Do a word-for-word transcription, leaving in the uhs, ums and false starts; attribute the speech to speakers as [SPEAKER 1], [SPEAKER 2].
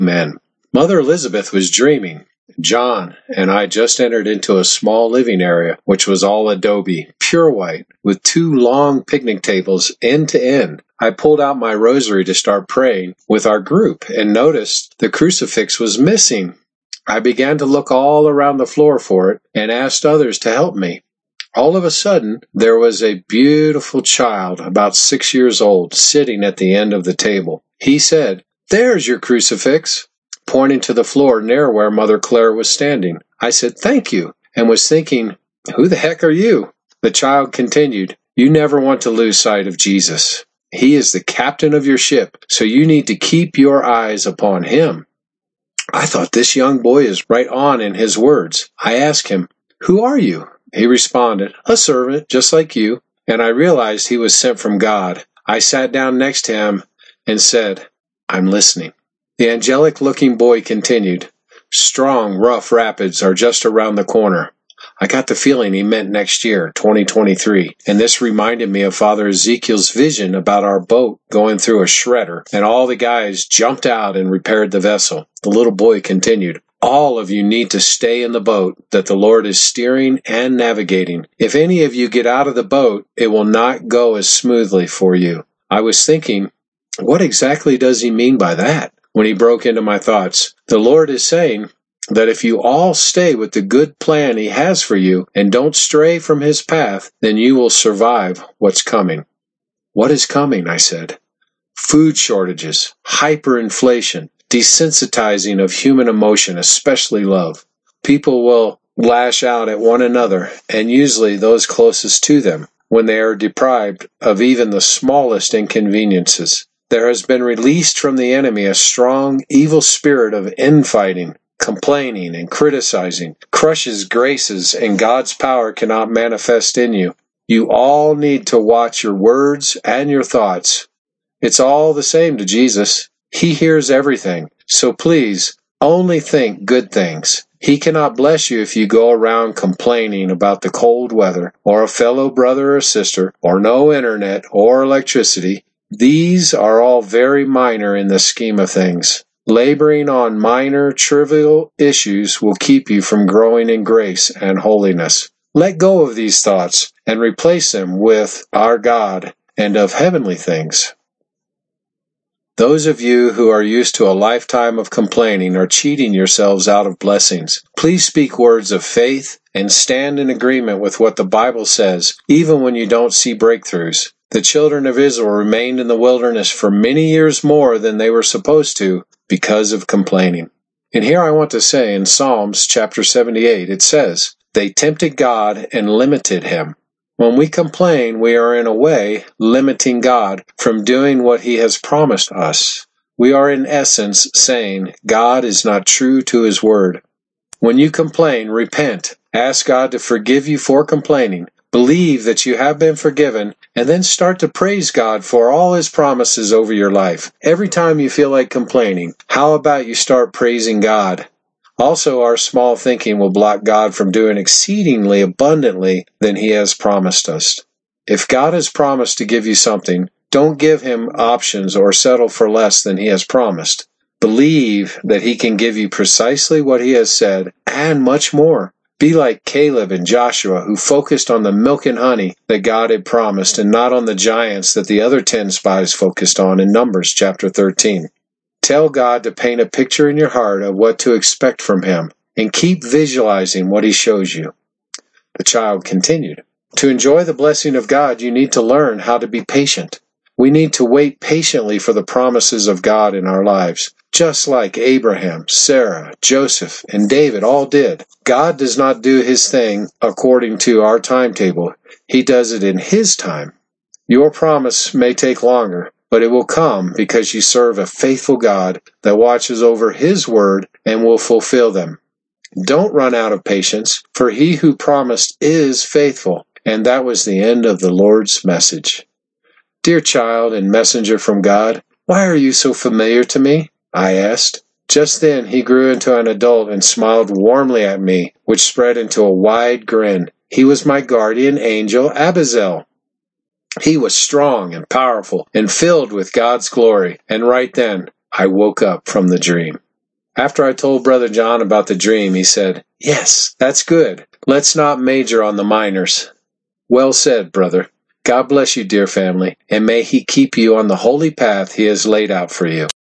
[SPEAKER 1] Amen. Mother Elizabeth was dreaming. John and I just entered into a small living area, which was all adobe, pure white, with two long picnic tables end to end. I pulled out my rosary to start praying with our group and noticed the crucifix was missing. I began to look all around the floor for it and asked others to help me. All of a sudden, there was a beautiful child, about six years old, sitting at the end of the table. He said, "There's your crucifix," pointing to the floor near where Mother Claire was standing. I said, "Thank you," and was thinking, "Who the heck are you?" The child continued, "You never want to lose sight of Jesus. He is the captain of your ship, so you need to keep your eyes upon him." I thought, this young boy is right on in his words. I asked him, "Who are you?" He responded, "A servant, just like you," and I realized he was sent from God. I sat down next to him and said, "I'm listening." The angelic-looking boy continued, "Strong, rough rapids are just around the corner." I got the feeling he meant next year, twenty twenty-three, and this reminded me of Father Ezekiel's vision about our boat going through a shredder, and all the guys jumped out and repaired the vessel. The little boy continued, "All of you need to stay in the boat that the Lord is steering and navigating. If any of you get out of the boat, it will not go as smoothly for you." I was thinking, what exactly does he mean by that? When he broke into my thoughts, the Lord is saying that if you all stay with the good plan he has for you and don't stray from his path, then you will survive what's coming. What is coming? I said. Food shortages, hyperinflation, desensitizing of human emotion, especially love. People will lash out at one another, and usually those closest to them, when they are deprived of even the smallest inconveniences. There has been released from the enemy a strong, evil spirit of infighting, complaining, and criticizing, crushes graces, and God's power cannot manifest in you. You all need to watch your words and your thoughts. It's all the same to Jesus. He hears everything, so please, only think good things. He cannot bless you if you go around complaining about the cold weather, or a fellow brother or sister, or no internet or electricity. These are all very minor in the scheme of things. Laboring on minor, trivial issues will keep you from growing in grace and holiness. Let go of these thoughts and replace them with our God and of heavenly things. Those of you who are used to a lifetime of complaining are cheating yourselves out of blessings. Please speak words of faith and stand in agreement with what the Bible says, even when you don't see breakthroughs. The children of Israel remained in the wilderness for many years more than they were supposed to because of complaining. And here I want to say in Psalms chapter seventy-eight, it says, "They tempted God and limited him." When we complain, we are in a way limiting God from doing what he has promised us. We are in essence saying God is not true to his word. When you complain, repent. Ask God to forgive you for complaining. Believe that you have been forgiven, and then start to praise God for all his promises over your life. Every time you feel like complaining, how about you start praising God? Also, our small thinking will block God from doing exceedingly abundantly than he has promised us. If God has promised to give you something, don't give him options or settle for less than he has promised. Believe that he can give you precisely what he has said and much more. Be like Caleb and Joshua, who focused on the milk and honey that God had promised and not on the giants that the other ten spies focused on in Numbers chapter thirteen. Tell God to paint a picture in your heart of what to expect from him, and keep visualizing what he shows you. The child continued, "To enjoy the blessing of God, you need to learn how to be patient. We need to wait patiently for the promises of God in our lives, just like Abraham, Sarah, Joseph, and David all did. God does not do his thing according to our timetable. He does it in his time. Your promise may take longer, but it will come because you serve a faithful God that watches over his word and will fulfill them. Don't run out of patience, for he who promised is faithful." And that was the end of the Lord's message. Dear child and messenger from God, why are you so familiar to me? I asked. Just then he grew into an adult and smiled warmly at me, which spread into a wide grin. He was my guardian angel, Abizel. He was strong and powerful and filled with God's glory, and right then I woke up from the dream. After I told Brother John about the dream, he said, "Yes, that's good. Let's not major on the minors." Well said, brother. God bless you, dear family, and may He keep you on the holy path He has laid out for you.